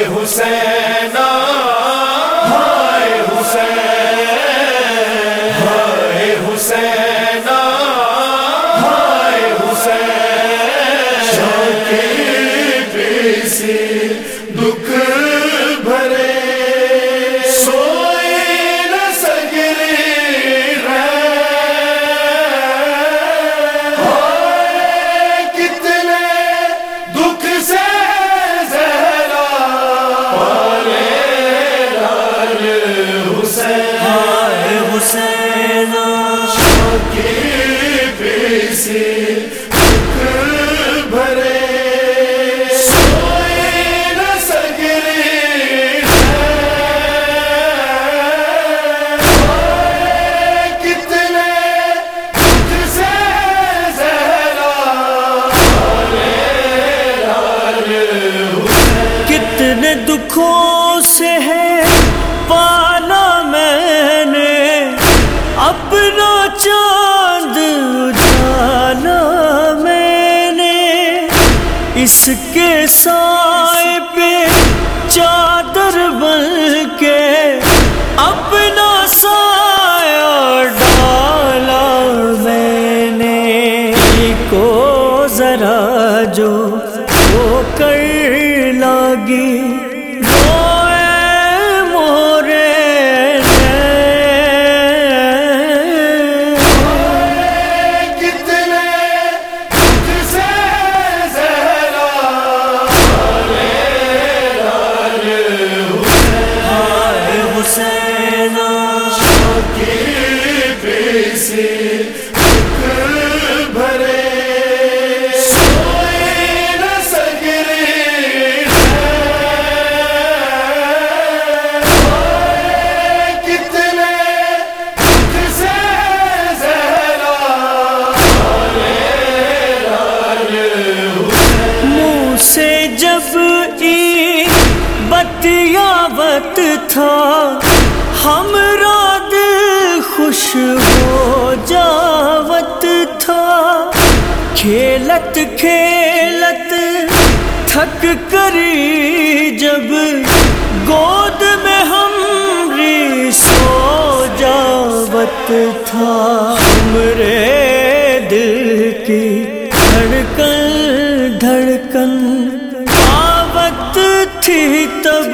حسین ہائے حسین ہائے حسین ہائے حسین شاکر پیسی دکھ بھرے سوئی نہ سگری ہائے کتنے دکھ سے حسین شاکر پیسی دکھ بھرے سوئی نہ سگری کتنے دکھ سے کتنے دکھوں سے ہے پالا میں نے اپنا چاند اجالا میں نے اس کے سائے پہ چادر بن کے اپنا سایہ ڈالا میں نے کو ذرا جو ہو کر لگی دکھ بھرے سوئی نہ سگری کتنے دکھ سے منہ سے جب بتیاوت تھا ہمارا دل خوش ہو جاوت تھا کھیلت کھیلت تھک کری جب گود میں ہمری سو جاوت تھا ہمارے دل کی دھڑکن دھڑکن آوت تھی تب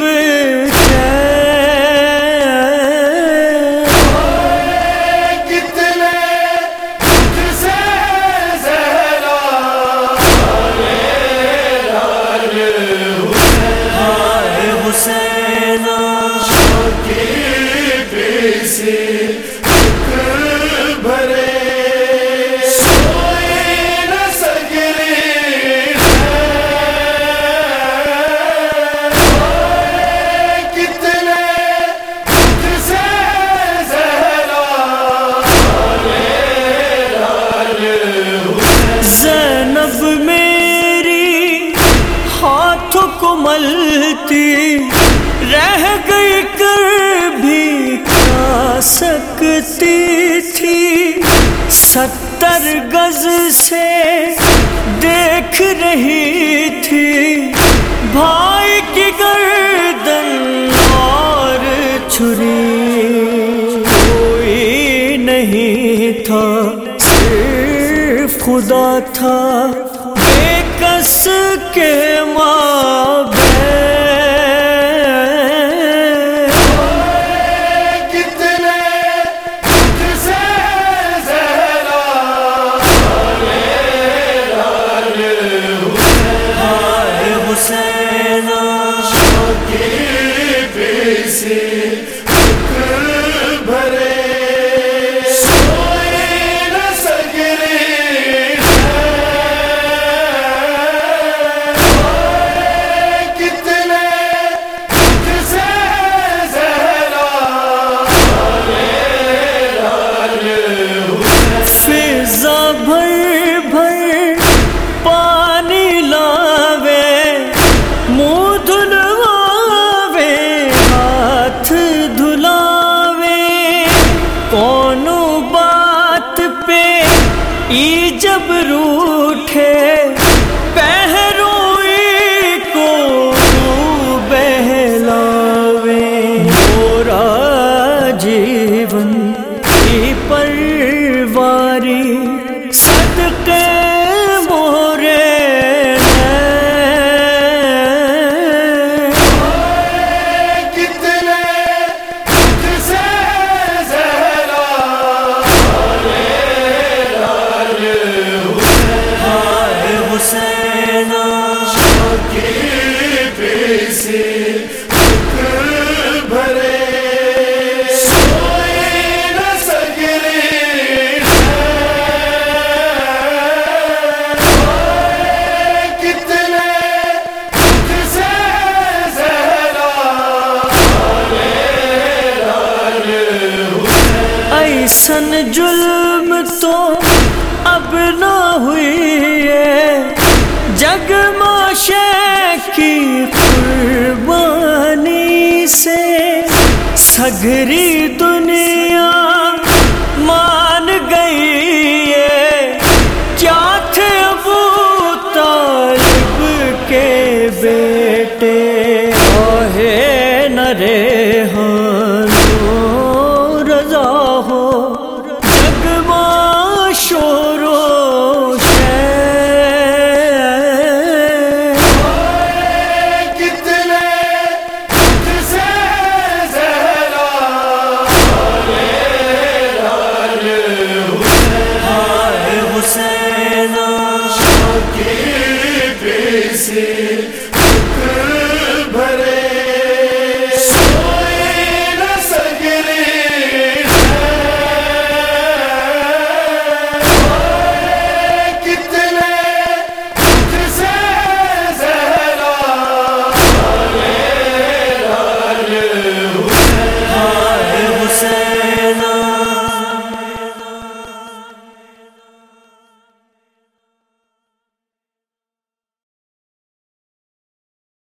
دکھ بھرے سوئی نہ سگری کتنے دکھ سے زینب میری ہاتھوں کو ملتی رہ گئی کر بھی سکتی تھی 70 گز سے دیکھ رہی تھی بھائی کی گردن اور چھری کوئی نہیں تھا صرف خدا تھا بے کس کے مابین دکھ بھرے سوئی نہ سگری کتنے دکھ سے فضا بھر بھر پانی لاوے منہ دھلواوے ہاتھ सी दुख भरे सोई न सगरी कितने दुख से ज़हरा ऐसन जुल्म तो अब ना हुई है जग माशे की कुर्बानी से सगरी दुनिया मान गई है क्या थे अबू तालिब के बेटे ओहे न रे